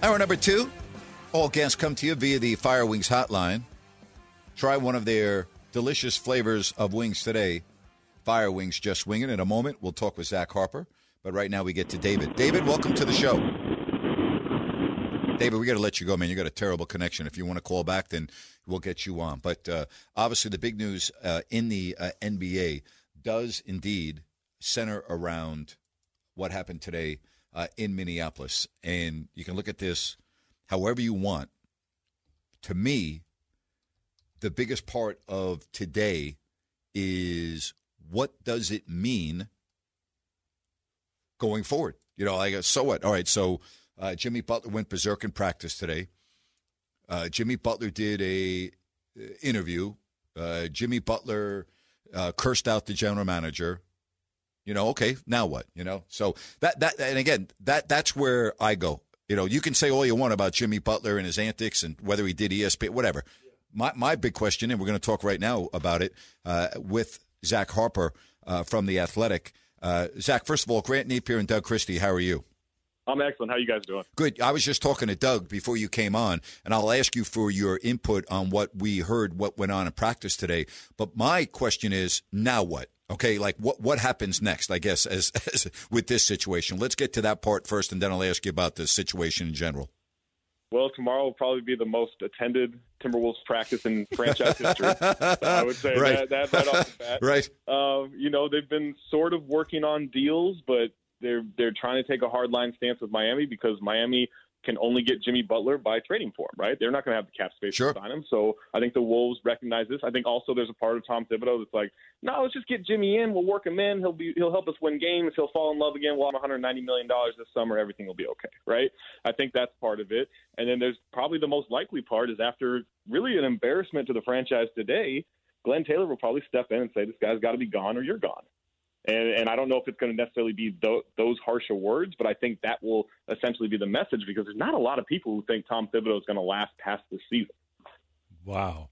Hour number 2. All guests come to you via the Fire Wings hotline. Try one of their delicious flavors of wings today. Fire Wings, just winging. In a moment, we'll talk with Zach Harper. But right now we get to David. David, welcome to the show. David, we got to let you go, man. You got a terrible connection. If you want to call back, then we'll get you on. But obviously the big news in the NBA does indeed center around what happened today in Minneapolis. And you can look at this however you want. To me, the biggest part of today is what does it mean going forward? You know, like, so what? All right, so Jimmy Butler went berserk in practice today. Jimmy Butler did a interview. Jimmy Butler cursed out the general manager. You know, okay, now what? You know, so and again, that's where I go. You know, you can say all you want about Jimmy Butler and his antics and whether he did ESPN, whatever. My big question, and we're going to talk right now about it with Zach Harper from The Athletic. Zach, first of all, Grant Napier and Doug Christie, how are you? I'm excellent. How are you guys doing? Good. I was just talking to Doug before you came on, and I'll ask you for your input on what we heard, what went on in practice today. But my question is, now what? Okay, like what happens next, I guess, as with this situation? Let's get to that part first, and then I'll ask you about the situation in general. Well, tomorrow will probably be the most attended Timberwolves practice in franchise history. So I would say right. that right off the bat. Right. You know, they've been sort of working on deals, but they're trying to take a hardline stance with Miami because Miami can only get Jimmy Butler by trading for him, right? They're not going to have the cap space to sign him. So I think the Wolves recognize this. I think also there's a part of Tom Thibodeau that's like, no, let's just get Jimmy in. We'll work him in. He'll help us win games. He'll fall in love again. We'll have $190 million this summer. Everything will be okay, right? I think that's part of it. And then there's probably the most likely part is after really an embarrassment to the franchise today, Glenn Taylor will probably step in and say, this guy's got to be gone or you're gone. And I don't know if it's going to necessarily be those harsher words, but I think that will essentially be the message because there's not a lot of people who think Tom Thibodeau is going to last past this season. Wow.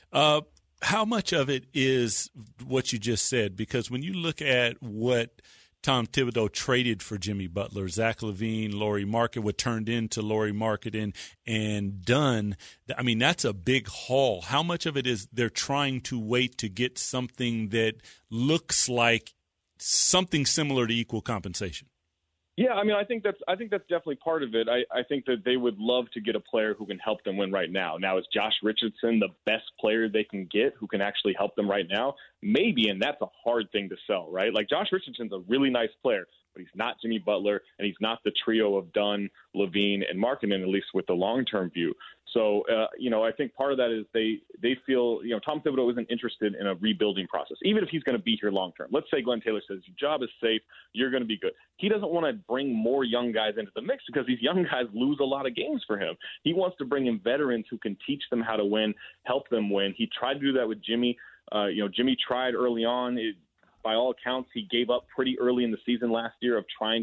How much of it is what you just said? Because when you look at what Tom Thibodeau traded for Jimmy Butler, Zach LaVine, Lauri Markkanen, what turned into Lauri Markkanen and Dunn, I mean, that's a big haul. How much of it is they're trying to wait to get something that looks like something similar to equal compensation? Yeah, I mean, I think that's definitely part of it. I think that they would love to get a player who can help them win right now. Now, is Josh Richardson the best player they can get who can actually help them right now? Maybe, and that's a hard thing to sell, right? Like, Josh Richardson's a really nice player, but he's not Jimmy Butler, and he's not the trio of Dunn, LaVine, and Markkanen, at least with the long-term view. So, you know, I think part of that is they feel, you know, Tom Thibodeau isn't interested in a rebuilding process, even if he's going to be here long-term. Let's say Glenn Taylor says, your job is safe, you're going to be good. He doesn't want to bring more young guys into the mix because these young guys lose a lot of games for him. He wants to bring in veterans who can teach them how to win, help them win. He tried to do that with Jimmy. You know, Jimmy tried early on. By all accounts, he gave up pretty early in the season last year of trying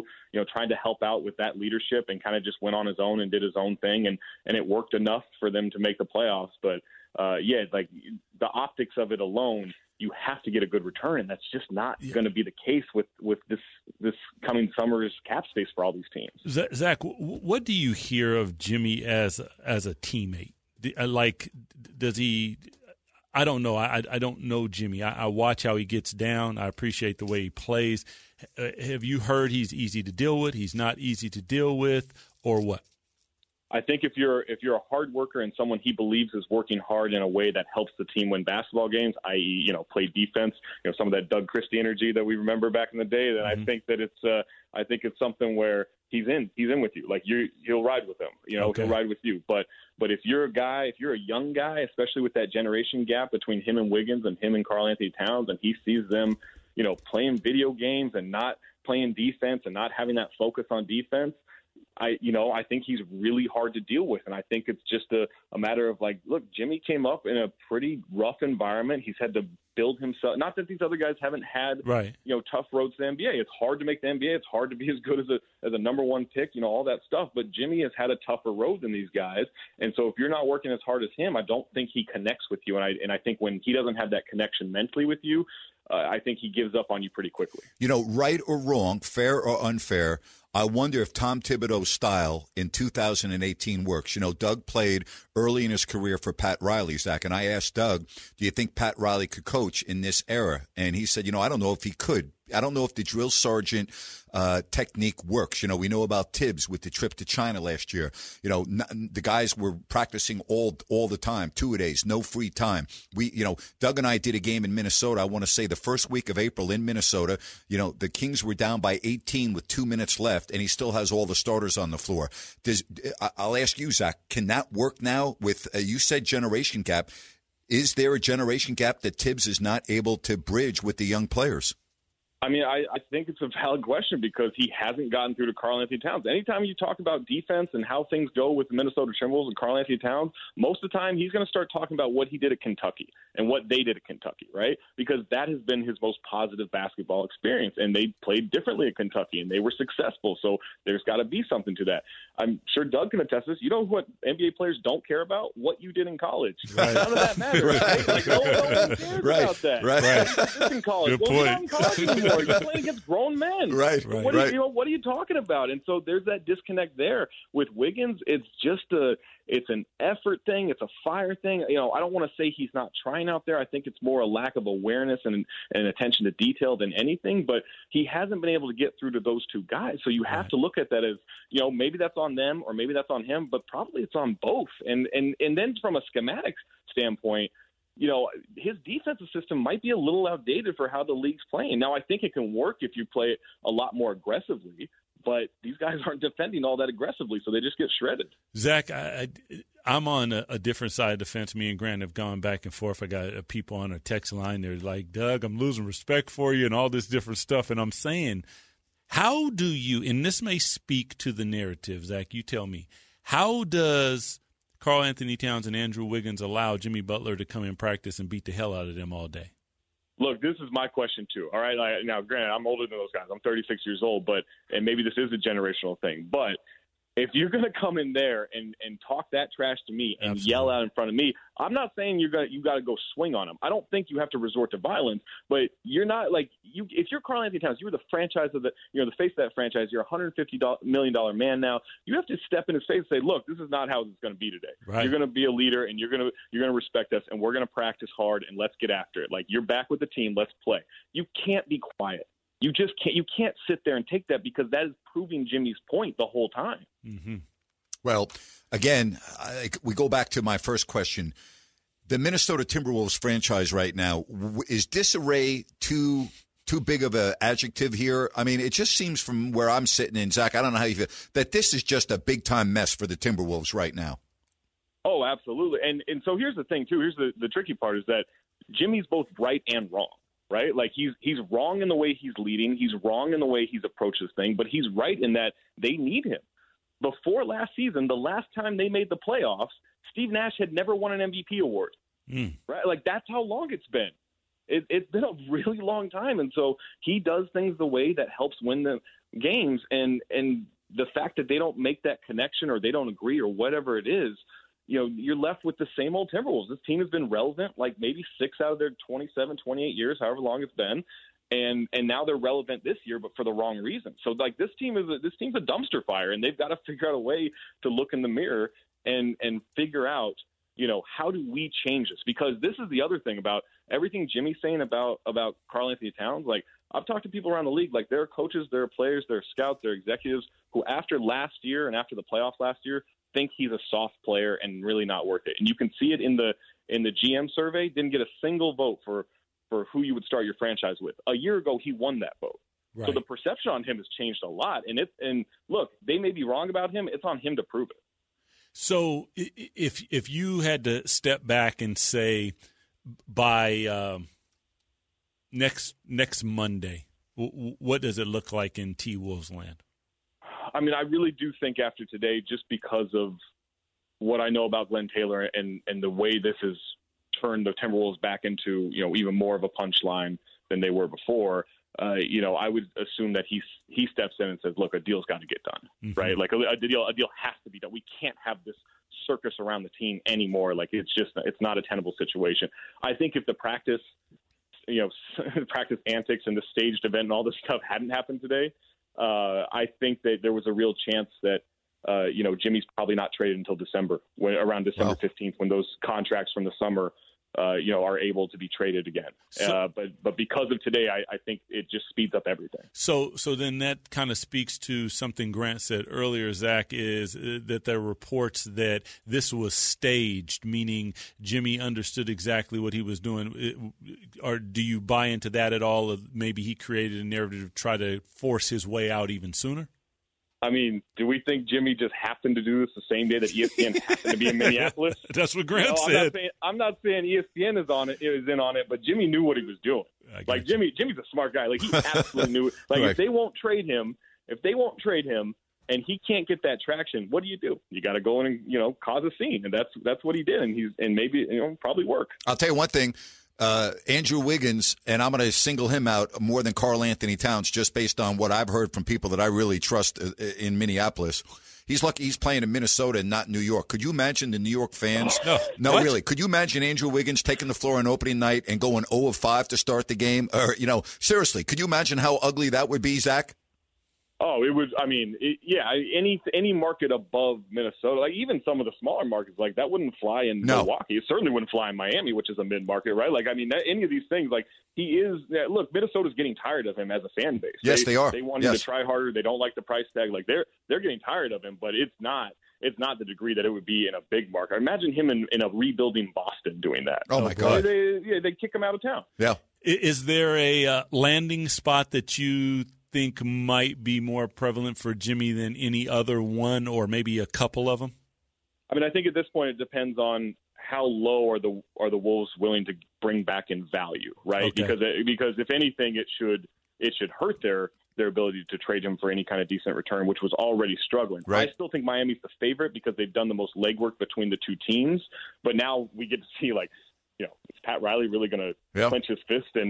to help out with that leadership and kind of just went on his own and did his own thing. And it worked enough for them to make the playoffs. But, yeah, like the optics of it alone, you have to get a good return. And that's just not going to be the case with this coming summer's cap space for all these teams. Zach, what do you hear of Jimmy as a teammate? Like, does he – I don't know. I don't know Jimmy. I watch how he gets down. I appreciate the way he plays. Have you heard he's easy to deal with? He's not easy to deal with, or what? I think if you're a hard worker and someone he believes is working hard in a way that helps the team win basketball games, i.e., you know, play defense, you know, some of that Doug Christie energy that we remember back in the day, then I think that it's something where he's in with you. Like he'll ride with him, you know, He'll ride with you. But if you're a young guy, especially with that generation gap between him and Wiggins and him and Karl Anthony Towns, and he sees them, you know, playing video games and not playing defense and not having that focus on defense, I think he's really hard to deal with. And I think it's just a matter of like, look, Jimmy came up in a pretty rough environment. He's had to build himself. Not that these other guys haven't had, you know, tough roads to the NBA. It's hard to make the NBA. It's hard to be as good as a number one pick, you know, all that stuff. But Jimmy has had a tougher road than these guys. And so if you're not working as hard as him, I don't think he connects with you. And I think when he doesn't have that connection mentally with you, I think he gives up on you pretty quickly. Right or wrong, fair or unfair, I wonder if Tom Thibodeau's style in 2018 works. Doug played early in his career for Pat Riley, Zach, and I asked Doug, do you think Pat Riley could coach in this era? And he said, I don't know if he could. I don't know if the drill sergeant technique works. We know about Tibbs with the trip to China last year. The guys were practicing all the time, 2-a-days, no free time. Doug and I did a game in Minnesota. I want to say the first week of April in Minnesota. The Kings were down by 18 with 2 minutes left, and he still has all the starters on the floor. I'll ask you, Zach, can that work now with, you said generation gap. Is there a generation gap that Tibbs is not able to bridge with the young players? I mean, I think it's a valid question because he hasn't gotten through to Karl-Anthony Towns. Anytime you talk about defense and how things go with the Minnesota Timberwolves and Karl-Anthony Towns, most of the time he's going to start talking about what he did at Kentucky and what they did at Kentucky, right? Because that has been his most positive basketball experience, and they played differently at Kentucky, and they were successful. So there's got to be something to that. I'm sure Doug can attest to this. You know what NBA players don't care about? What you did in college. Right. None of that matters, right? Like, no one cares about that. Right. In college. Good point. In college anymore. You're playing against grown men. Right. What are you talking about? And so there's that disconnect there. With Wiggins, it's just it's an effort thing. It's a fire thing. I don't want to say he's not trying out there. I think it's more a lack of awareness and attention to detail than anything. But he hasn't been able to get through to those two guys. So you have to look at that as, maybe that's on them or maybe that's on him, but probably it's on both. And then from a schematic standpoint, his defensive system might be a little outdated for how the league's playing. Now, I think it can work if you play it a lot more aggressively, but these guys aren't defending all that aggressively, so they just get shredded. Zach, I'm on a different side of the fence. Me and Grant have gone back and forth. I got people on a text line. They're like, Doug, I'm losing respect for you and all this different stuff. And I'm saying, how do you, and this may speak to the narrative, Zach, you tell me, how does Karl-Anthony Towns and Andrew Wiggins allow Jimmy Butler to come in practice and beat the hell out of them all day? Look, this is my question, too. All right. Now, granted, I'm older than those guys. I'm 36 years old, and maybe this is a generational thing. But if you're going to come in there and talk that trash to me and yell out in front of me, I'm not saying you got to go swing on them. I don't think you have to resort to violence, but you're not like if you're Karl-Anthony Towns, you were the franchise of the face of that franchise. You're a $150 million man now. You have to step in his face and say, look, this is not how it's going to be today. Right. You're going to be a leader and you're going to respect us and we're going to practice hard and let's get after it. Like, you're back with the team. Let's play. You can't be quiet. You just can't. You can't sit there and take that because that is proving Jimmy's point the whole time. Mm-hmm. Well, again, we go back to my first question. The Minnesota Timberwolves franchise right now, is disarray too big of an adjective here? I mean, it just seems from where I'm sitting in, Zach, I don't know how you feel, that this is just a big-time mess for the Timberwolves right now. Oh, absolutely. And so here's the thing, too. Here's the tricky part is that Jimmy's both right and wrong. Right? Like, he's wrong in the way he's leading. He's wrong in the way he's approached this thing, but he's right in that they need him. Before last season, the last time they made the playoffs, Steve Nash had never won an MVP award. Right? Like, that's how long it's been. It's been a really long time. And so he does things the way that helps win the games. And the fact that they don't make that connection or they don't agree or whatever it is, you're left with the same old Timberwolves. This team has been relevant like maybe 6 out of their 27, 28 years, however long it's been. And now they're relevant this year, but for the wrong reason. So, like, this team's a dumpster fire, and they've got to figure out a way to look in the mirror and figure out, how do we change this? Because this is the other thing about everything Jimmy's saying about Karl-Anthony Towns. Like, I've talked to people around the league, like, there are coaches, there are players, there are scouts, there are executives who after last year and after the playoffs last year think he's a soft player and really not worth it. And you can see it in the GM survey. Didn't get a single vote for who you would start your franchise with. A year ago, he won that vote. Right. So the perception on him has changed a lot. And look, they may be wrong about him. It's on him to prove it. So if you had to step back and say by next Monday, what does it look like in T-Wolves land? I mean, I really do think after today, just because of what I know about Glenn Taylor and the way this has turned the Timberwolves back into, even more of a punchline than they were before, I would assume that he steps in and says, look, a deal's got to get done, right? Like a deal has to be done. We can't have this circus around the team anymore. Like, it's not a tenable situation. I think if the practice practice antics and the staged event and all this stuff hadn't happened today, I think that there was a real chance that Jimmy's probably not traded until December, around December 15th, when those contracts from the summer are able to be traded again. But because of today, I think it just speeds up everything. So then that kind of speaks to something Grant said earlier, Zach, is that there are reports that this was staged, meaning Jimmy understood exactly what he was doing. Or do you buy into that at all? Of maybe he created a narrative to try to force his way out even sooner? I mean, do we think Jimmy just happened to do this the same day that ESPN happened to be in Minneapolis? That's what Grant said. I'm not saying ESPN is in on it, but Jimmy knew what he was doing. Like Jimmy's a smart guy. Like he absolutely knew. Like right. If they won't trade him, and he can't get that traction, what do? You got to go in and cause a scene, and that's what he did, and maybe probably work. I'll tell you one thing. Andrew Wiggins, and I'm going to single him out more than Karl Anthony Towns just based on what I've heard from people that I really trust in Minneapolis. He's lucky he's playing in Minnesota and not New York. Could you imagine the New York fans? No, really. Could you imagine Andrew Wiggins taking the floor on opening night and going 0 of 5 to start the game? Or, seriously, could you imagine how ugly that would be, Zach? Oh, it was. I mean, any market above Minnesota, like even some of the smaller markets, like that wouldn't fly in Milwaukee. It certainly wouldn't fly in Miami, which is a mid-market, right? Like, I mean, any of these things, like he is. Look, Minnesota's getting tired of him as a fan base. Yes, they are. They want him to try harder. They don't like the price tag. Like they're getting tired of him, but it's not the degree that it would be in a big market. Imagine him in a rebuilding Boston doing that. Oh my God! They kick him out of town. Yeah. Is there a landing spot that you think might be more prevalent for Jimmy than any other one, or maybe a couple of them? I mean, I think at this point it depends on how low are the Wolves willing to bring back in value, right? Okay. Because if anything, it should hurt their ability to trade him for any kind of decent return, which was already struggling. Right. I still think Miami's the favorite because they've done the most legwork between the two teams, but now we get to see is Pat Riley really going to clench his fist and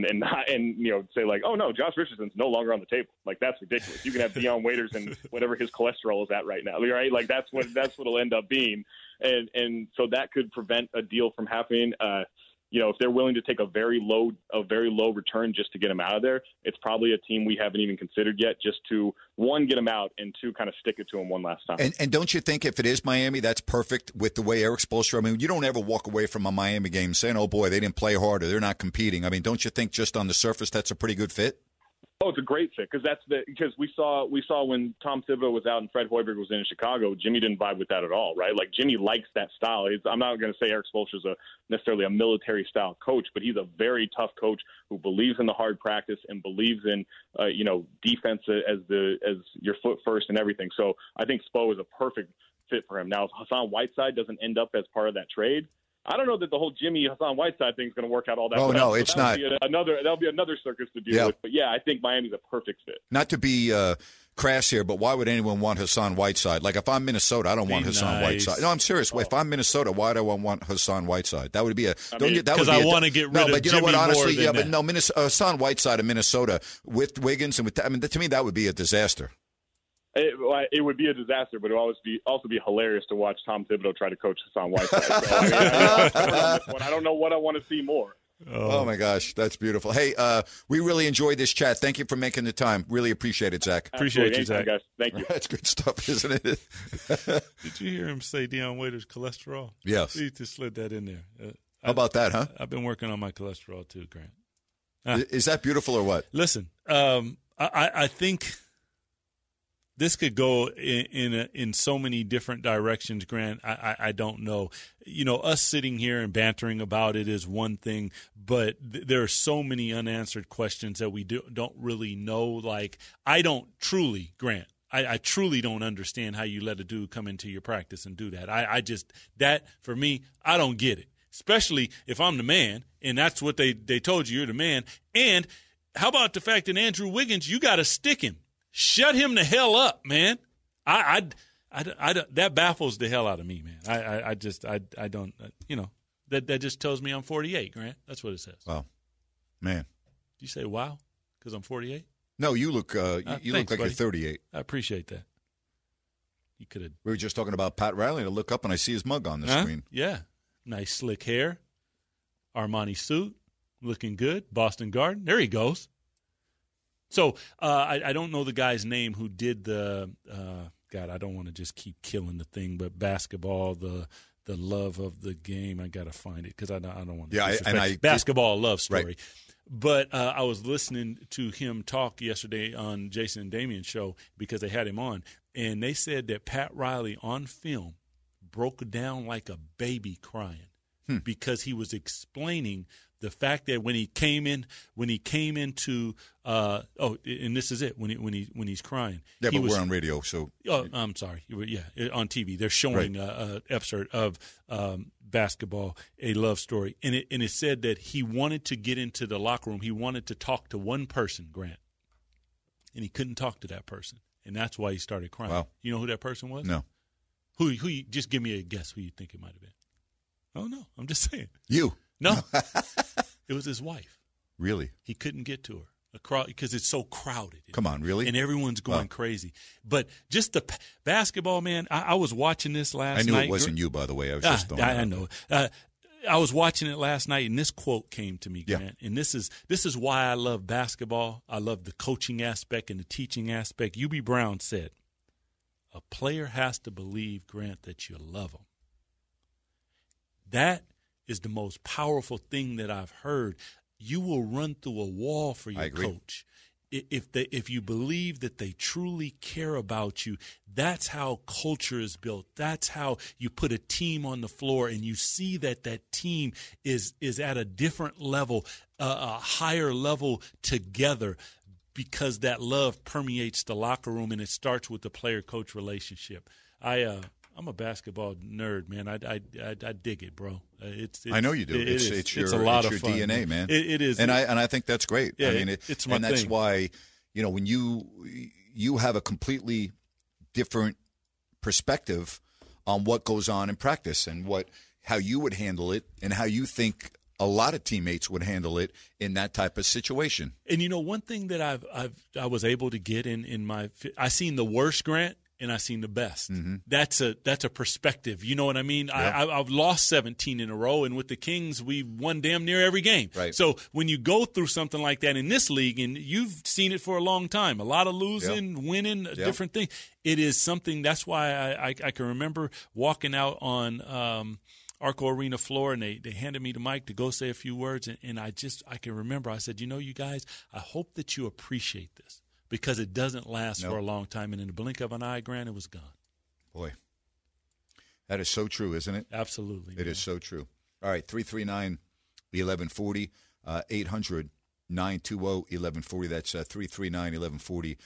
say like, oh no, Josh Richardson's no longer on the table? Like that's ridiculous. You can have Dion Waiters and whatever his cholesterol is at right now, right? Like that's what it'll end up being, and so that could prevent a deal from happening. If they're willing to take a very low return just to get him out of there, it's probably a team we haven't even considered yet, just to, one, get him out, and two, kind of stick it to him one last time. And don't you think if it is Miami, that's perfect with the way Eric Spoelstra, I mean, you don't ever walk away from a Miami game saying, oh boy, they didn't play hard or they're not competing. I mean, don't you think just on the surface that's a pretty good fit? Oh, it's a great fit because we saw when Tom Thibodeau was out and Fred Hoiberg was in Chicago, Jimmy didn't vibe with that at all, right? Like Jimmy likes that style. I'm not going to say Eric Spoelstra is necessarily a military style coach, but he's a very tough coach who believes in the hard practice and believes in defense as your foot first and everything. So I think Spo is a perfect fit for him. Now, if Hassan Whiteside doesn't end up as part of that trade, I don't know that the whole Jimmy Hassan Whiteside thing is going to work out all that well. Oh, no, it's not. That'll be another circus to deal with. But, yeah, I think Miami's a perfect fit. Not to be crass here, but why would anyone want Hassan Whiteside? Like, if I'm Minnesota, I don't want Hassan Whiteside. No, I'm serious. If I'm Minnesota, why do I want Hassan Whiteside? That would be because I want to get rid of Jimmy honestly, more than but no, Hassan Whiteside in Minnesota with Wiggins and to me, that would be a disaster. It would be a disaster, but it would also be hilarious to watch Tom Thibodeau try to coach Hassan Whiteside. So, I don't know what I want to see more. Oh, my gosh. That's beautiful. Hey, we really enjoyed this chat. Thank you for making the time. Really appreciate it, Zach. Appreciate you, Zach. Guys. Thank you. That's good stuff, isn't it? Did you hear him say Dion Waiters' cholesterol? Yes. He just slid that in there. How about that, huh? I've been working on my cholesterol too, Grant. Is that beautiful or what? Listen, I think this could go in so many different directions, Grant. I don't know. Us sitting here and bantering about it is one thing, but there are so many unanswered questions that we don't really know. Like, I don't truly, Grant, I truly don't understand how you let a dude come into your practice and do that. That, for me, I don't get it, especially if I'm the man, and that's what they told you, you're the man. And how about the fact that Andrew Wiggins, you got to stick him. Shut him the hell up, man. I that baffles the hell out of me, man. I don't, that just tells me I'm 48, Grant. That's what it says. Wow, man. You say wow because I'm 48? No, you look you look like buddy. You're 38. I appreciate that. You could have. We were just talking about Pat Riley. I look up and I see his mug on the screen. Yeah, nice slick hair, Armani suit. looking good. Boston Garden, there he goes. So I don't know the guy's name who did the God. I don't want to just keep killing the thing, but basketball, the love of the game. I got to find it because I don't want to. Yeah, basketball love story. Right. But I was listening to him talk yesterday on Jason and Damian's show because they had him on, and they said that Pat Riley on film broke down like a baby crying because he was explaining the fact that when he came into and this is it when he's crying. Yeah, but we're on radio, so. Oh, I'm sorry. Yeah, on TV they're showing an episode of Basketball, A Love Story, and it said that he wanted to get into the locker room. He wanted to talk to one person, Grant, and he couldn't talk to that person, and that's why he started crying. Wow. You know who that person was? No. Who? Just give me a guess. Who you think it might have been? Oh no, I'm just saying. You. No, it was his wife. Really? He couldn't get to her because it's so crowded. Come on, really? And everyone's going crazy. But just the basketball, man, I was watching this last night. I knew it wasn't you, by the way. I was just throwing I know. I was watching it last night, and this quote came to me, Grant. Yeah. And this is why I love basketball. I love the coaching aspect and the teaching aspect. Hubie Brown said, a player has to believe, Grant, that you love him. That is the most powerful thing that I've heard. You will run through a wall for your coach. If you believe that they truly care about you, that's how culture is built. That's how you put a team on the floor and you see that team is at a different level, a higher level together, because that love permeates the locker room and it starts with the player-coach relationship. I'm a basketball nerd, man. I dig it, bro. I know you do. It's your fun, DNA, man. It is, and I think that's great. Yeah, I mean, it's my and that's thing. why, when you have a completely different perspective on what goes on in practice and how you would handle it and how you think a lot of teammates would handle it in that type of situation. And one thing that I was able to get in my I seen the worst, Grant, and I seen the best. Mm-hmm. That's a perspective. You know what I mean? Yeah. I've lost 17 in a row, and with the Kings, we won damn near every game. Right. So when you go through something like that in this league, and you've seen it for a long time, a lot of losing, winning, different thing. It is something. That's why I can remember walking out on Arco Arena floor, and they handed me the mic to go say a few words, and I can remember. I said, you guys, I hope that you appreciate this. Because it doesn't last for a long time, and in the blink of an eye, Grant, it was gone. Boy, that is so true, isn't it? Absolutely. It is so true. All right, 339-1140, 800-920-1140. That's 339-1140,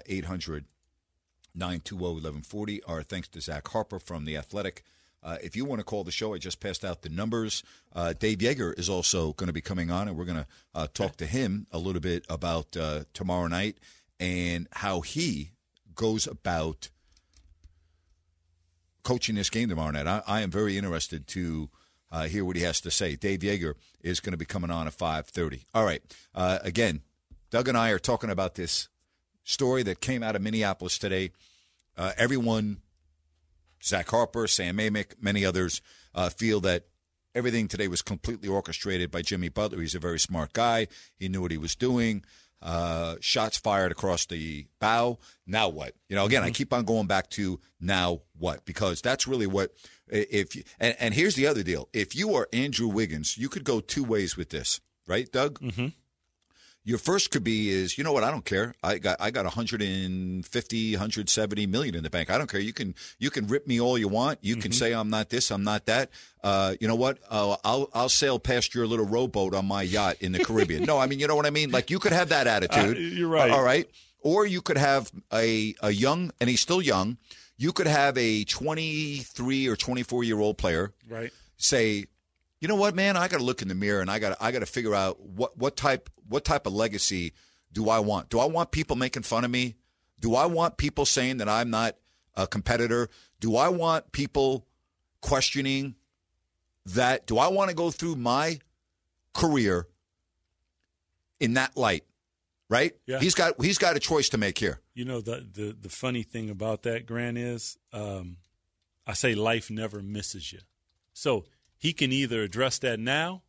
800-920-1140. Our thanks to Zach Harper from The Athletic. If you want to call the show, I just passed out the numbers. Dave Yeager is also going to be coming on, and we're going to talk to him a little bit about tomorrow night and how he goes about coaching this game tomorrow night. I am very interested to hear what he has to say. Dave Yeager is going to be coming on at 5:30. All right. Again, Doug and I are talking about this story that came out of Minneapolis today. Everyone, Zach Harper, Sam Amick, many others, feel that everything today was completely orchestrated by Jimmy Butler. He's a very smart guy. He knew what he was doing. Shots fired across the bow. Now what? Again, I keep on going back to now what, because that's really what and here's the other deal. If you are Andrew Wiggins, you could go two ways with this, right, Doug? Mm-hmm. Your first could be is, you know what, I don't care. I got 150, 170 million in the bank. I don't care. You can rip me all you want. You can say I'm not this, I'm not that. You know what? I'll sail past your little rowboat on my yacht in the Caribbean. No, I mean, you know what I mean? Like, you could have that attitude. You're right. All right. Or you could have a young, and he's still young, you could have a 23 or 24-year-old player say, you know what, man, I got to look in the mirror and I got to figure out what type of legacy do I want? Do I want people making fun of me? Do I want people saying that I'm not a competitor? Do I want people questioning that? Do I want to go through my career in that light? Right? Yeah. He's got a choice to make here. The funny thing about that, Grant, is I say life never misses you. So he can either address that now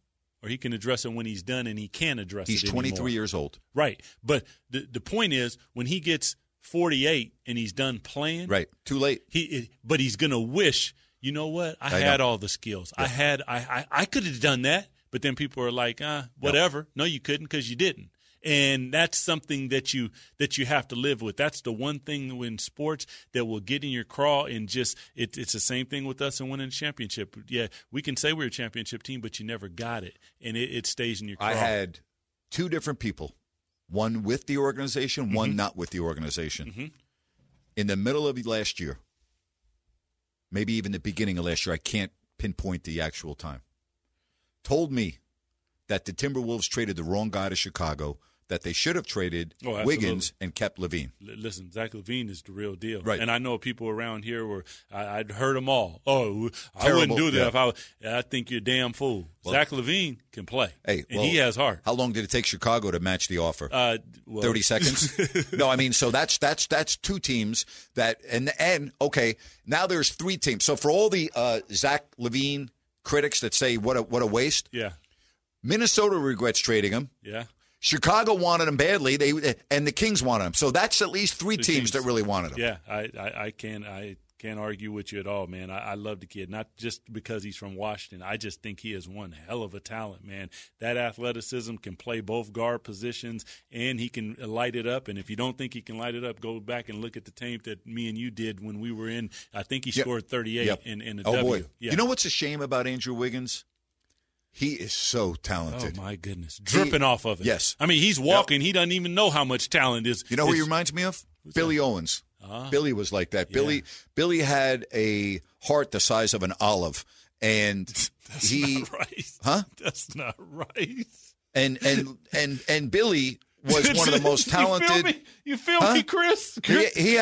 or he can address it when he's done, and he can't address He's it 23 anymore. years old. Right. But the point is, when he gets 48 and he's done playing, Right. Too late. But he's going to wish, you know what? I had all the skills. Yeah. I could have done that, but then people are like, whatever. No, you couldn't because you didn't. And that's something that you have to live with. That's the one thing in sports that will get in your craw, and just it's the same thing with us and winning a championship. Yeah, we can say we're a championship team, but you never got it, and it stays in your craw. I had two different people, one with the organization, one not with the organization. Mm-hmm. In the middle of last year, maybe even the beginning of last year, I can't pinpoint the actual time, told me that the Timberwolves traded the wrong guy to Chicago, that they should have traded Wiggins and kept LaVine. Listen, Zach LaVine is the real deal. Right. And I know people around here where I'd heard them all. Oh, Terrible. I wouldn't do that if I think you're a damn fool. Well, Zach LaVine can play. Hey, and he has heart. How long did it take Chicago to match the offer? 30 seconds? No, I mean, so that's two teams that and okay, now there's three teams. So for all the Zach LaVine critics that say what a waste. Yeah. Canminnesota regrets trading him. Yeah. Chicago wanted him badly, and the Kings wanted him. So that's at least three teams that really wanted him. Yeah, I can't argue with you at all, man. I love the kid, not just because he's from Washington. I just think he is one hell of a talent, man. That athleticism, can play both guard positions, and he can light it up. And if you don't think he can light it up, go back and look at the tape that me and you did when we were in. I think he scored 38 in a W. Boy. Yeah. You know what's a shame about Andrew Wiggins? He is so talented. Oh, my goodness. Dripping off of it. Yes. I mean, he's walking. Yep. He doesn't even know how much talent is. You know who he reminds me of? Billy Owens. Billy was like that. Yeah. Billy had a heart the size of an olive. And That's not right. Huh? That's not right. And Billy was one of the most talented. You feel me, Chris? He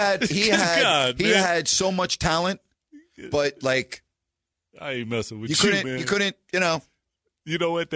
had so much talent, but like I ain't messing with you, man. You couldn't, You know what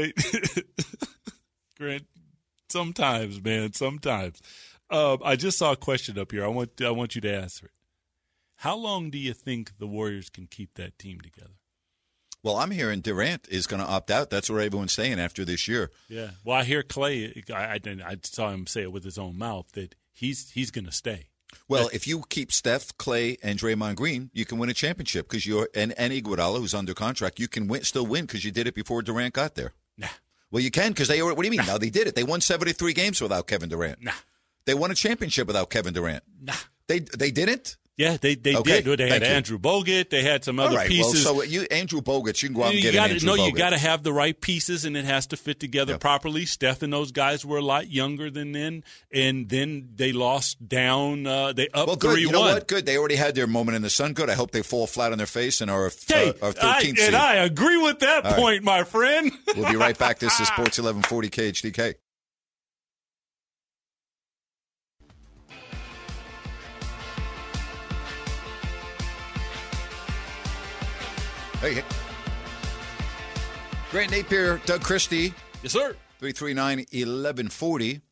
Grant? Sometimes, man. Sometimes. I just saw a question up here. I want you to answer it. How long do you think the Warriors can keep that team together? Well, I'm hearing Durant is going to opt out. That's what everyone's saying after this year. Yeah. Well, I hear Clay. I saw him say it with his own mouth that he's going to stay. Well, if you keep Steph, Clay, and Draymond Green, you can win a championship because and Iguodala, who's under contract, you can still win because you did it before Durant got there. Nah. Well, you can because what do you mean? Now they did it. They won 73 games without Kevin Durant. Nah. They won a championship without Kevin Durant. Nah. They didn't? Yeah, they did. They had Andrew Bogut. They had some other pieces. Well, so Andrew Bogut, you can go out and get Andrew Bogut. You got to have the right pieces, and it has to fit together properly. Steph and those guys were a lot younger than then, and then they lost down. They up 3-1. You know what? Good. They already had their moment in the sun. Good. I hope they fall flat on their face and are 13th seed. And I agree with that point, my friend. We'll be right back. This is Sports 1140 KHTK. Hey. Grant Napier, Doug Christie. Yes, sir. 339-1140.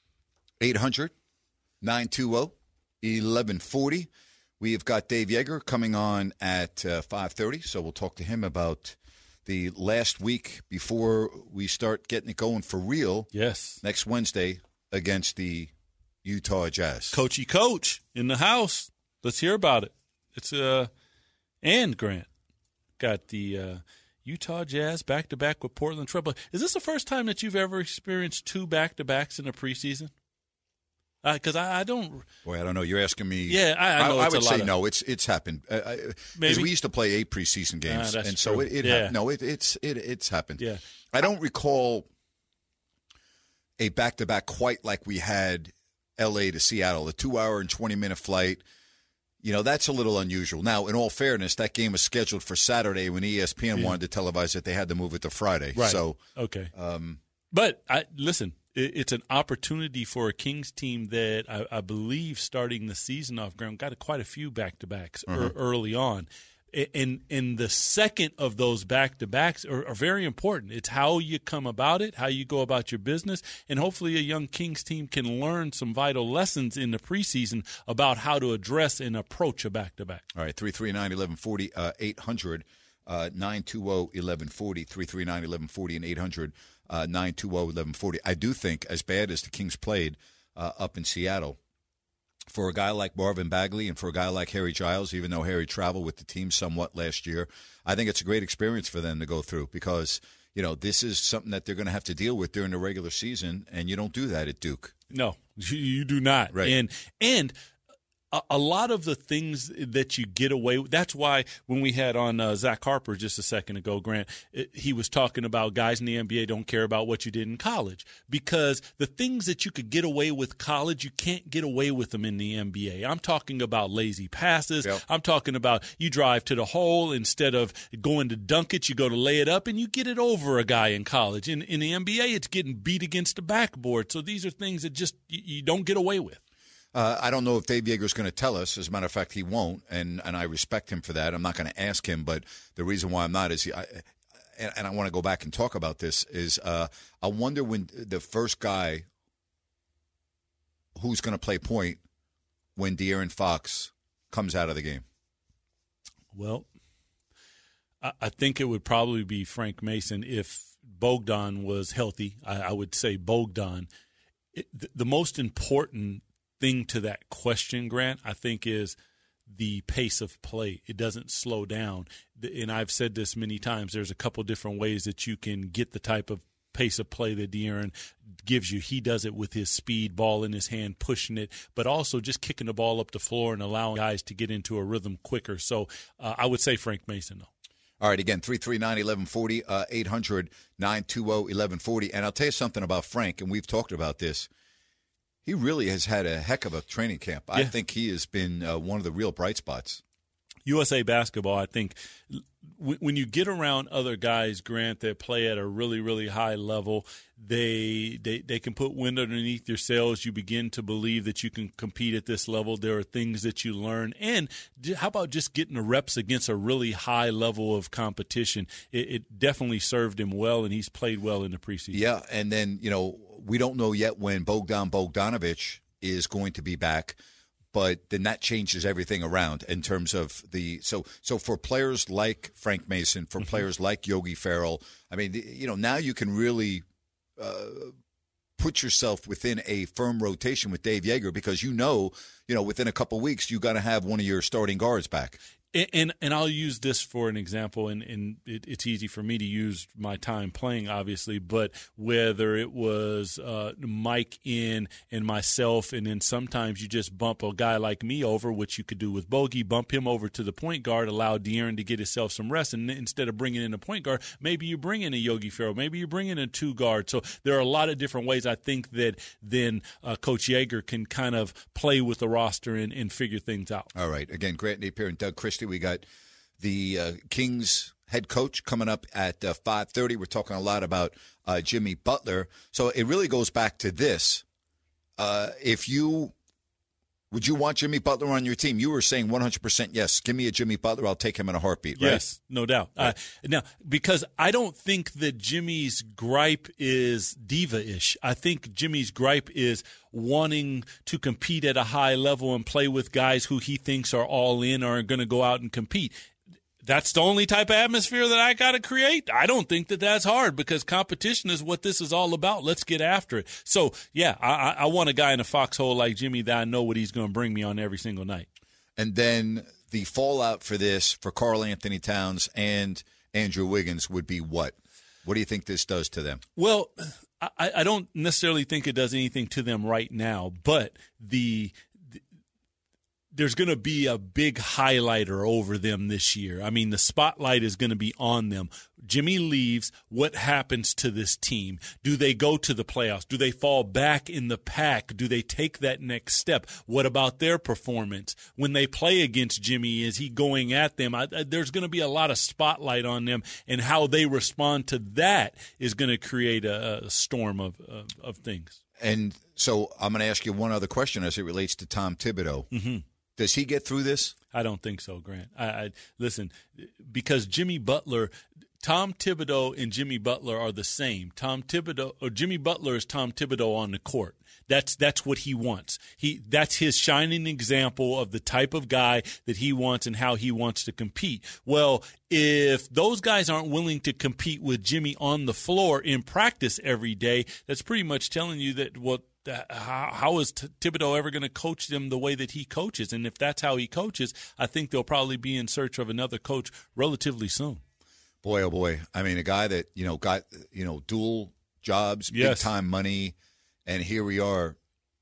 800-920-1140. We have got Dave Yeager coming on at 5:30, so we'll talk to him about the last week before we start getting it going for real. Yes. Next Wednesday against the Utah Jazz. Coachy coach in the house. Let's hear about it. It's and Grant. Got the Utah Jazz back-to-back with Portland Trail Blazers. Is this the first time that you've ever experienced two back-to-backs in a preseason? Because I don't. Boy, I don't know. You're asking me. Yeah, I know. I would say no. It's happened. Maybe we used to play 8 preseason games, and so true. it's happened. Yeah, I don't recall a back-to-back quite like we had L.A. to Seattle, a 2-hour and 20-minute flight. That's a little unusual. Now, in all fairness, that game was scheduled for Saturday when ESPN wanted to televise it. They had to move it to Friday. Right. So, okay. But listen, it's an opportunity for a Kings team that I believe starting the season off, Graham, got quite a few back-to-backs early on. And the second of those back-to-backs are very important. It's how you come about it, how you go about your business, and hopefully a young Kings team can learn some vital lessons in the preseason about how to address and approach a back-to-back. All right, 339-1140, 920-1140, 339-1140, and 800-920-1140. I do think, as bad as the Kings played up in Seattle, for a guy like Marvin Bagley and for a guy like Harry Giles, even though Harry traveled with the team somewhat last year, I think it's a great experience for them to go through because, this is something that they're going to have to deal with during the regular season, and you don't do that at Duke. No, you do not. Right. And a lot of the things that you get away with, that's why when we had on Zach Harper just a second ago, Grant, he was talking about guys in the NBA don't care about what you did in college because the things that you could get away with college, you can't get away with them in the NBA. I'm talking about lazy passes. Yep. I'm talking about you drive to the hole instead of going to dunk it, you go to lay it up, and you get it over a guy in college. In the NBA, it's getting beat against the backboard. So these are things that just you don't get away with. I don't know if Dave Yeager's going to tell us. As a matter of fact, he won't, and I respect him for that. I'm not going to ask him, but the reason why I'm not is, and I want to go back and talk about this, is I wonder when the first guy who's going to play point when De'Aaron Fox comes out of the game. Well, I think it would probably be Frank Mason if Bogdan was healthy. I would say Bogdan. The most important thing to that question, Grant, I think is the pace of play. It doesn't slow down. And I've said this many times. There's a couple different ways that you can get the type of pace of play that De'Aaron gives you. He does it with his speed, ball in his hand, pushing it, but also just kicking the ball up the floor and allowing guys to get into a rhythm quicker. So I would say Frank Mason, though. All right, again, 339-1140, 800-920-1140. And I'll tell you something about Frank, and we've talked about this. He really has had a heck of a training camp. I think he has been one of the real bright spots. USA basketball, I think, when you get around other guys, Grant, that play at a really, really high level, they can put wind underneath your sails. You begin to believe that you can compete at this level. There are things that you learn. And how about just getting the reps against a really high level of competition? It definitely served him well, and he's played well in the preseason. Yeah, and then, we don't know yet when Bogdan Bogdanović is going to be back, but then that changes everything around in terms of the so for players like Frank Mason, for players like Yogi Ferrell, I mean, now you can really put yourself within a firm rotation with Dave Yeager because within a couple of weeks you got to have one of your starting guards back. And I'll use this for an example, and it's easy for me to use my time playing, obviously, but whether it was Mike and myself, and then sometimes you just bump a guy like me over, which you could do with Bogey, bump him over to the point guard, allow De'Aaron to get himself some rest, and instead of bringing in a point guard, maybe you bring in a Yogi Ferrell, maybe you bring in a two guard. So there are a lot of different ways I think that then Coach Yeager can kind of play with the roster and figure things out. All right. Again, Grant Napier and Doug Christie. We got the Kings head coach coming up at 5:30. We're talking a lot about Jimmy Butler. So it really goes back to this. Would you want Jimmy Butler on your team? You were saying 100% yes. Give me a Jimmy Butler. I'll take him in a heartbeat, right? Yes, no doubt. Right. Now, because I don't think that Jimmy's gripe is diva-ish. I think Jimmy's gripe is wanting to compete at a high level and play with guys who he thinks are all in or are going to go out and compete. That's the only type of atmosphere that I got to create. I don't think that that's hard because competition is what this is all about. Let's get after it. So, yeah, I want a guy in a foxhole like Jimmy that I know what he's going to bring me on every single night. And then the fallout for this, for Karl Anthony Towns and Andrew Wiggins, would be what? What do you think this does to them? Well, I don't necessarily think it does anything to them right now, but there's going to be a big highlighter over them this year. I mean, the spotlight is going to be on them. Jimmy leaves. What happens to this team? Do they go to the playoffs? Do they fall back in the pack? Do they take that next step? What about their performance? When they play against Jimmy, is he going at them? There's going to be a lot of spotlight on them, and how they respond to that is going to create a storm of things. And so I'm going to ask you one other question as it relates to Tom Thibodeau. Mm-hmm. Does he get through this? I don't think so, Grant. Listen, because Jimmy Butler, Tom Thibodeau and Jimmy Butler are the same. Jimmy Butler is Tom Thibodeau on the court. That's what he wants. That's his shining example of the type of guy that he wants and how he wants to compete. Well, if those guys aren't willing to compete with Jimmy on the floor in practice every day, that's pretty much telling you that how is Thibodeau ever going to coach them the way that he coaches? And if that's how he coaches, I think they'll probably be in search of another coach relatively soon. Boy, oh boy! I mean, a guy that got dual jobs, big time money, and here we are,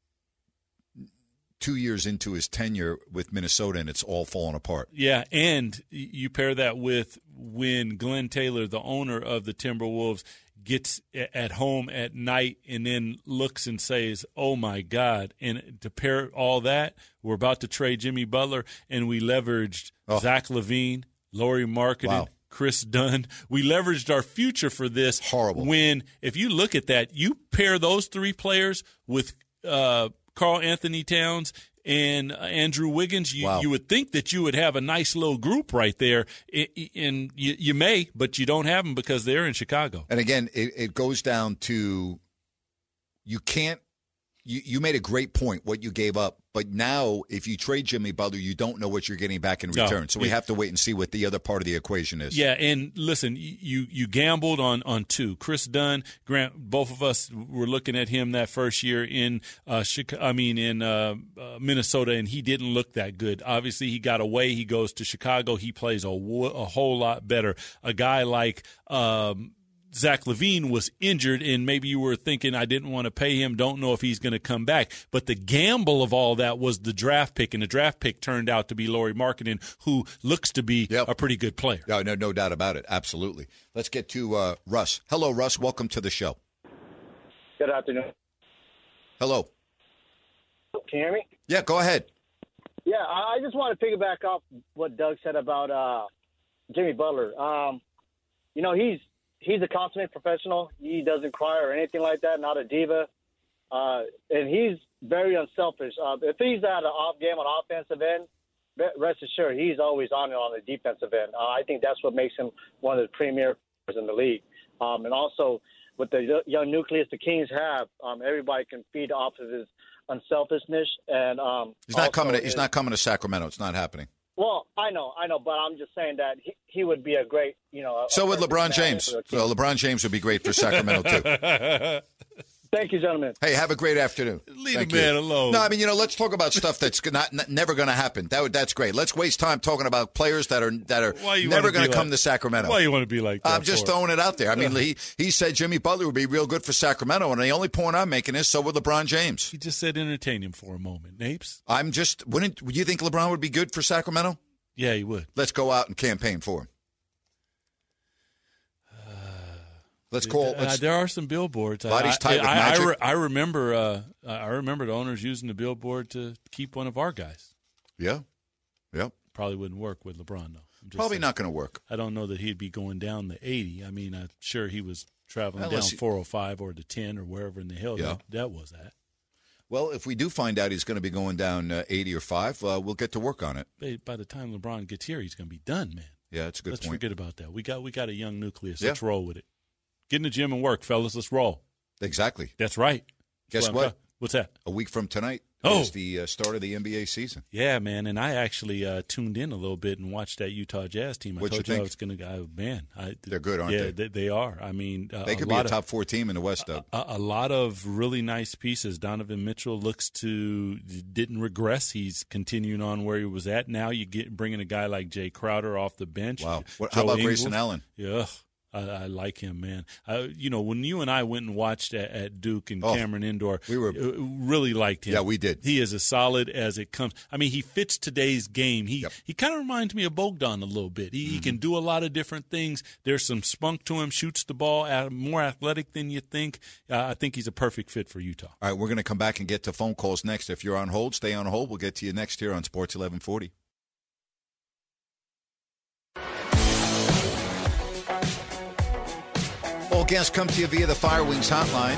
2 years into his tenure with Minnesota, and it's all falling apart. Yeah, and you pair that with when Glenn Taylor, the owner of the Timberwolves, gets at home at night and then looks and says, "Oh my God!" And to pair all that, we're about to trade Jimmy Butler, and we leveraged Zach LaVine, Lauri Markkanen. Wow. Chris Dunn. We leveraged our future for this. Horrible. When, if you look at that, you pair those three players with Karl Anthony Towns and Andrew Wiggins, you would think that you would have a nice little group right there. And you may, but you don't have them because they're in Chicago. And again, it goes down to you can't. You made a great point, what you gave up. But now, if you trade Jimmy Butler, you don't know what you're getting back in return. So we have to wait and see what the other part of the equation is. Yeah, and listen, you gambled on two. Chris Dunn, Grant, both of us were looking at him that first year in Minnesota, and he didn't look that good. Obviously, he got away. He goes to Chicago. He plays a whole lot better. A guy like Zach LaVine was injured, and maybe you were thinking, I didn't want to pay him, don't know if he's going to come back. But the gamble of all that was the draft pick, and the draft pick turned out to be Lauri Markkanen, who looks to be a pretty good player. No doubt about it. Absolutely. Let's get to Russ. Hello, Russ. Welcome to the show. Good afternoon. Hello. Can you hear me? Yeah, go ahead. Yeah, I just want to piggyback off what Doug said about Jimmy Butler. He's a consummate professional. He doesn't cry or anything like that, not a diva. And he's very unselfish. If he's at an off game on offensive end, rest assured, he's always on it on the defensive end. I think that's what makes him one of the premier players in the league. And also, with the young nucleus the Kings have, everybody can feed off of his unselfishness. And he's not coming to Sacramento. It's not happening. Well, I know, but I'm just saying that he would be a great, So would LeBron James. So LeBron James would be great for Sacramento, too. Thank you, gentlemen. Hey, have a great afternoon. Leave the man alone. No, I mean, let's talk about stuff that's never going to happen. That's great. Let's waste time talking about players that are never going to come to Sacramento. Why you want to be like that? I'm just throwing it out there. I mean, he said Jimmy Butler would be real good for Sacramento, and the only point I'm making is so would LeBron James. He just said entertain him for a moment, Napes. Would you think LeBron would be good for Sacramento? Yeah, he would. Let's go out and campaign for him. Let's call. There are some billboards. Body's tight with Magic. I remember the owners using the billboard to keep one of our guys. Yeah. Yep. Probably wouldn't work with LeBron, though. Probably not going to work. I don't know that he'd be going down the 80. I mean, I'm sure he was traveling down 405 or the 10 or wherever in the hell that was at. Well, if we do find out he's going to be going down 80 or 5, we'll get to work on it. By the time LeBron gets here, he's going to be done, man. Yeah, that's a good point. Let's forget about that. We got a young nucleus. Let's roll with it. Get in the gym and work, fellas. Let's roll. Exactly. That's right. Guess what? What's that? A week from tonight is the start of the NBA season. Yeah, man. And I actually tuned in a little bit and watched that Utah Jazz team. What'd you think? I was going to go, man. They're good, aren't they? Yeah, they are. I mean, they could be a top 4 team in the West, Doug. A lot of really nice pieces. Donovan Mitchell didn't regress. He's continuing on where he was at. Now you bringing a guy like Jay Crowder off the bench. Wow. How about Grayson Allen? Yeah. I like him, man. When you and I went and watched at Duke and Cameron Indoor, we really liked him. Yeah, we did. He is as solid as it comes. I mean, he fits today's game. He kind of reminds me of Bogdan a little bit. He can do a lot of different things. There's some spunk to him, shoots the ball, more athletic than you think. I think he's a perfect fit for Utah. All right, we're going to come back and get to phone calls next. If you're on hold, stay on hold. We'll get to you next here on Sports 1140. All guests come to you via the Fire Wings hotline.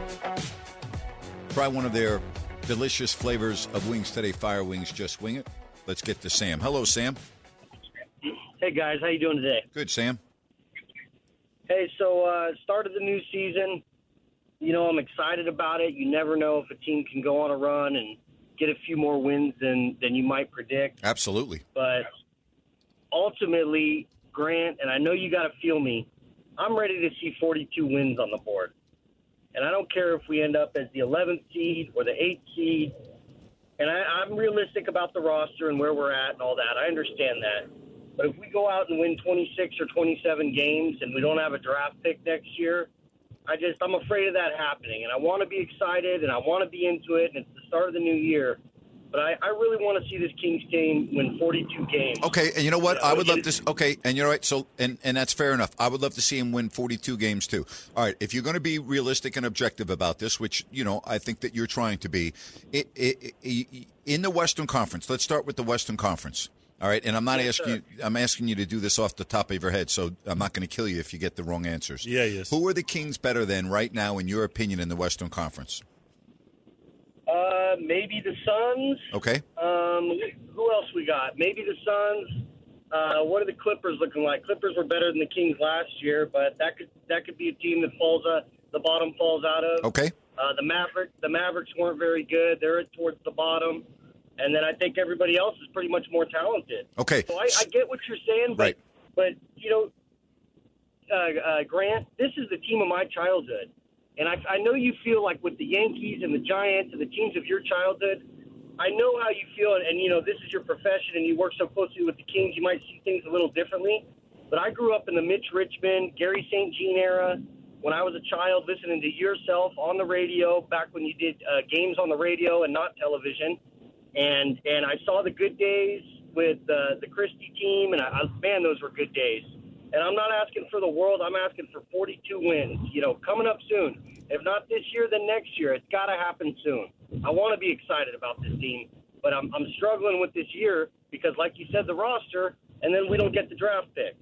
Try one of their delicious flavors of wings today. Fire Wings, just wing it. Let's get to Sam. Hello, Sam. Hey, guys. How you doing today? Good, Sam. Hey, so start of the new season, I'm excited about it. You never know if a team can go on a run and get a few more wins than you might predict. Absolutely. But ultimately, Grant, and I know you got to feel me, I'm ready to see 42 wins on the board. And I don't care if we end up as the 11th seed or the 8th seed. And I'm realistic about the roster and where we're at and all that. I understand that. But if we go out and win 26 or 27 games and we don't have a draft pick next year, I'm afraid of that happening. And I want to be excited and I want to be into it. And it's the start of the new year. But I really want to see this Kings team win 42 games. Okay, and you know what? I would love to. Okay, and you're right. So, and that's fair enough. I would love to see him win 42 games too. All right, if you're going to be realistic and objective about this, which I think that you're trying to be, in the Western Conference. Let's start with the Western Conference. All right, and I'm not asking you. I'm asking you to do this off the top of your head, so I'm not going to kill you if you get the wrong answers. Yeah, yes. Who are the Kings better than right now, in your opinion, in the Western Conference? Maybe the Suns. Okay. Who else we got? Maybe the Suns. What are the Clippers looking like? Clippers were better than the Kings last year, but that could be a team that the bottom falls out of. Okay. The Mavericks weren't very good. They're towards the bottom. And then I think everybody else is pretty much more talented. Okay. So I get what you're saying, right. But Grant, this is the team of my childhood. And I know you feel like with the Yankees and the Giants and the teams of your childhood, I know how you feel, and this is your profession and you work so closely with the Kings, you might see things a little differently. But I grew up in the Mitch Richmond, Gary St. Jean era when I was a child, listening to yourself on the radio back when you did games on the radio and not television. And I saw the good days with the Christie team, and man, those were good days. And I'm not asking for the world. I'm asking for 42 wins, coming up soon. If not this year, then next year. It's got to happen soon. I want to be excited about this team, but I'm struggling with this year because, like you said, the roster, and then we don't get the draft pick.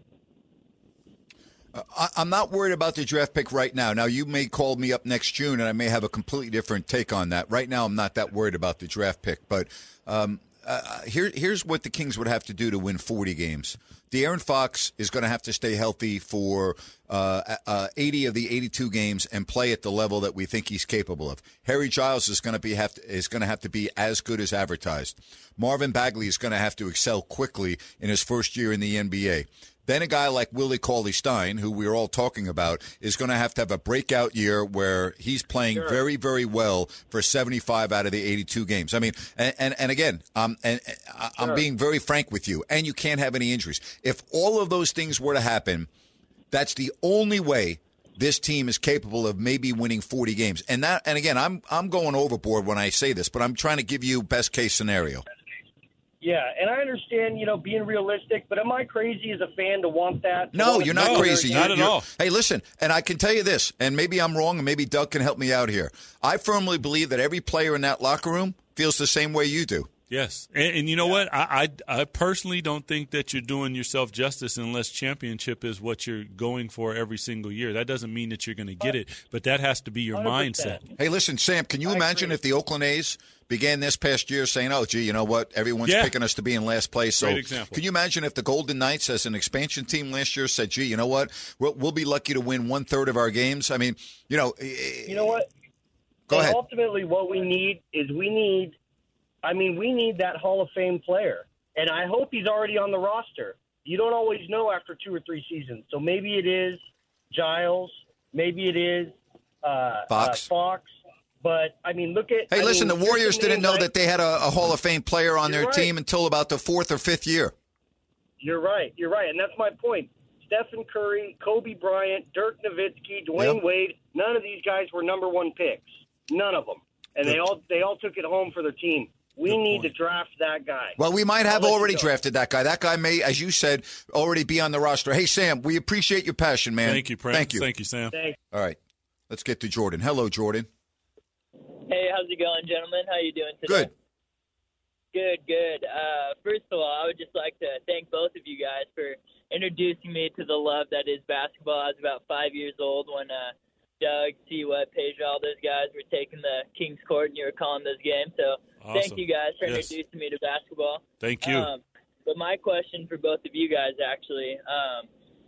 I'm not worried about the draft pick right now. Now, you may call me up next June, and I may have a completely different take on that. Right now, I'm not that worried about the draft pick. But here's what the Kings would have to do to win 40 games. De'Aaron Fox is going to have to stay healthy for 80 of the 82 games and play at the level that we think he's capable of. Harry Giles is going to have to be as good as advertised. Marvin Bagley is going to have to excel quickly in his first year in the NBA. Then a guy like Willie Cauley-Stein, who we're all talking about, is going to have a breakout year where he's playing very, very well for 75 out of the 82 games. I mean, and again, I'm being very frank with you, and you can't have any injuries. If all of those things were to happen, that's the only way this team is capable of maybe winning 40 games. And again, I'm going overboard when I say this, but I'm trying to give you best case scenario. Yeah, and I understand, being realistic, but am I crazy as a fan to want that? No, you're not crazy. Not at all. Hey, listen, and I can tell you this, and maybe I'm wrong, and maybe Doug can help me out here. I firmly believe that every player in that locker room feels the same way you do. Yes, and you know what? I personally don't think that you're doing yourself justice unless championship is what you're going for every single year. That doesn't mean that you're going to get it, but that has to be your 100%. Mindset. Hey, listen, Sam, can you imagine if the Oakland A's began this past year saying, oh, gee, you know what? Everyone's picking us to be in last place. So great example. Can you imagine if the Golden Knights, as an expansion team last year, said, gee, you know what? We'll be lucky to win 1/3 of our games. I mean, You know what? Go ahead. Ultimately, what we need that Hall of Fame player. And I hope he's already on the roster. You don't always know after 2 or 3 seasons. So maybe it is Giles. Maybe it is Fox. But, look at... Hey, listen, the Warriors didn't know that they had a Hall of Fame player on their team until about the 4th or 5th year. You're right. And that's my point. Stephen Curry, Kobe Bryant, Dirk Nowitzki, Dwayne Wade, none of these guys were number 1 picks. None of them. And they all took it home for their team. We need to draft that guy. Well, we might have already drafted that guy. That guy may, as you said, already be on the roster. Hey, Sam, we appreciate your passion, man. Thank you, Prince. Thank you. Thank you, Sam. Thanks. All right. Let's get to Jordan. Hello, Jordan. Hey, how's it going, gentlemen? How you doing today? Good. First of all, I would just like to thank both of you guys for introducing me to the love that is basketball. I was about 5 years old when Doug, T-Wet, Pedro, all those guys were taking the Kings Court and you were calling those games. So Thank you guys for introducing me to basketball. Thank you. But my question for both of you guys, actually,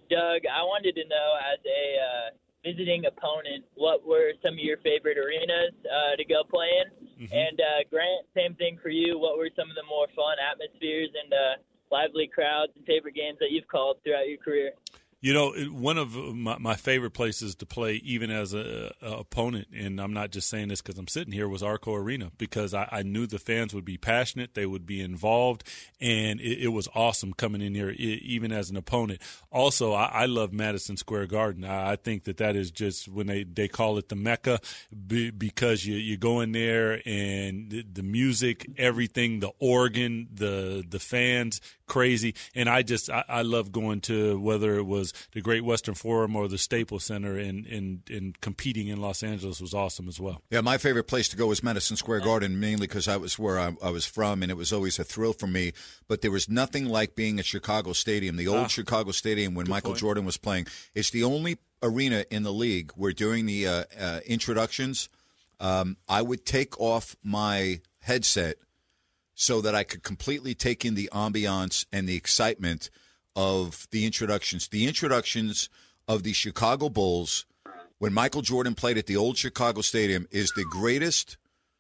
Doug, I wanted to know, as a visiting opponent, what were some of your favorite arenas to go play in? Mm-hmm. And Grant, same thing for you. What were some of the more fun atmospheres and lively crowds and favorite games that you've called throughout your career? You know, one of my favorite places to play, even as a opponent, and I'm not just saying this because I'm sitting here, was Arco Arena, because I knew the fans would be passionate, they would be involved, and it was awesome coming in here, even as an opponent. Also, I love Madison Square Garden. I think that is just, when they call it the Mecca, because you go in there and the music, everything, the organ, the fans, crazy. And I love going to, whether it was the Great Western Forum or the Staples Center, and competing in Los Angeles was awesome as well. Yeah, my favorite place to go was Madison Square Garden, mainly because I was where I was from, and it was always a thrill for me. But there was nothing like being at Chicago Stadium, the old Chicago Stadium when Michael Jordan was playing. It's the only arena in the league where during the introductions, I would take off my headset so that I could completely take in the ambiance and the excitement of the introductions. The introductions of the Chicago Bulls when Michael Jordan played at the old Chicago Stadium is the greatest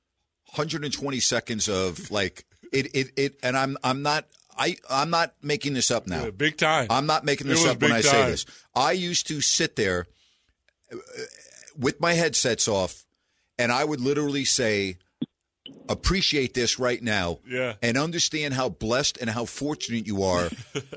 120 seconds of, like, it and I'm not making this up now. Yeah, big time. I'm not making this up when I say this. I used to sit there with my headsets off, and I would literally say, appreciate this right now, and understand how blessed and how fortunate you are.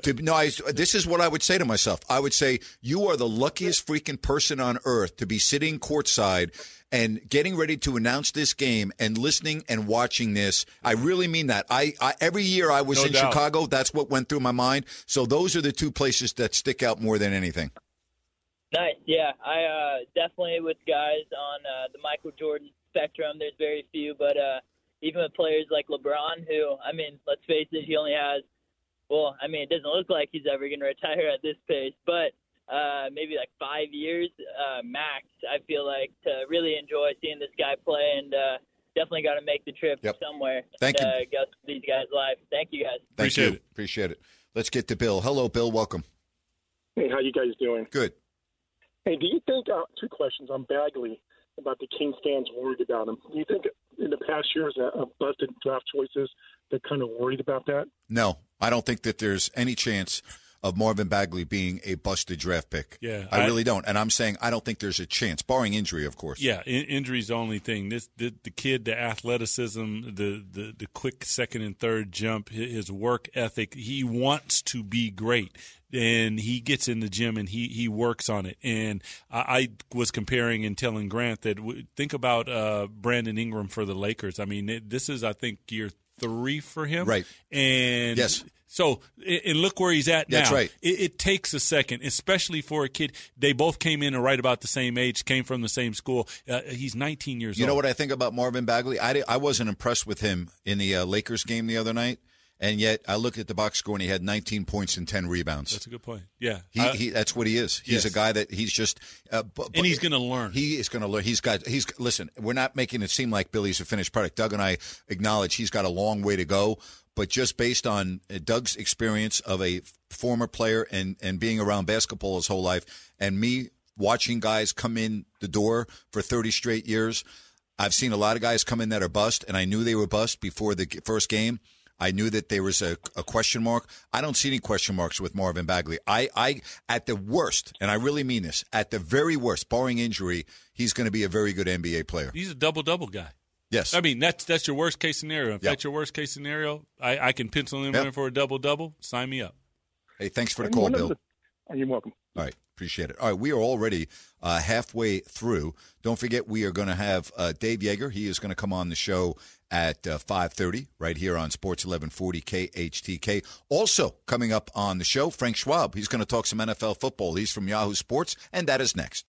This is what I would say to myself. I would say, you are the luckiest freaking person on earth to be sitting courtside and getting ready to announce this game and listening and watching this. I really mean that. I every year I was in Chicago, that's what went through my mind. So those are the two places that stick out more than anything. Nice. Yeah, I definitely with guys on the Michael Jordan spectrum, there's very few, but even with players like LeBron, who, I mean, let's face it, he only has, well, I mean, it doesn't look like he's ever going to retire at this pace, but maybe like 5 years max, I feel like, to really enjoy seeing this guy play, and definitely got to make the trip somewhere. Thank you. Go to these guys live. Thank you, guys. Appreciate it. Let's get to Bill. Hello, Bill. Welcome. Hey, how you guys doing? Good. Hey, do you think, two questions on Bagley, about the Kings fans worried about him. Do you think in the past years busted draft choices, they're kind of worried about that? No, I don't think that there's any chance of Marvin Bagley being a busted draft pick. Yeah, I really don't. And I'm saying I don't think there's a chance, barring injury, of course. Yeah, injury's the only thing. The kid, the athleticism, the quick second and third jump, his work ethic, he wants to be great. And he gets in the gym and he works on it. And I was comparing and telling Grant that think about Brandon Ingram for the Lakers. I mean, this is, I think, year 3 for him. Right. And yes. So, and look where he's at now. That's right. It takes a second, especially for a kid. They both came in right about the same age, came from the same school. He's 19 years old. You know what I think about Marvin Bagley? I wasn't impressed with him in the Lakers game the other night. And yet, I looked at the box score, and he had 19 points and 10 rebounds. That's a good point. Yeah. That's what he is. He's a guy that he's just and he's going to learn. He is going to learn. Listen, we're not making it seem like Billy's a finished product. Doug and I acknowledge he's got a long way to go. But just based on Doug's experience of a former player and being around basketball his whole life, and me watching guys come in the door for 30 straight years, I've seen a lot of guys come in that are bust, and I knew they were bust before the first game. I knew that there was a question mark. I don't see any question marks with Marvin Bagley. I at the worst, and I really mean this, at the very worst, barring injury, he's going to be a very good NBA player. He's a double-double guy. Yes. I mean, that's your worst-case scenario. If that's your worst-case scenario, I can pencil him in for a double-double. Sign me up. Hey, thanks for the call, Bill. You're welcome. All right. Appreciate it. All right, we are already halfway through. Don't forget, we are going to have Dave Yeager. He is going to come on the show at 5:30 right here on Sports 1140 KHTK. Also coming up on the show, Frank Schwab. He's going to talk some NFL football. He's from Yahoo Sports, and that is next.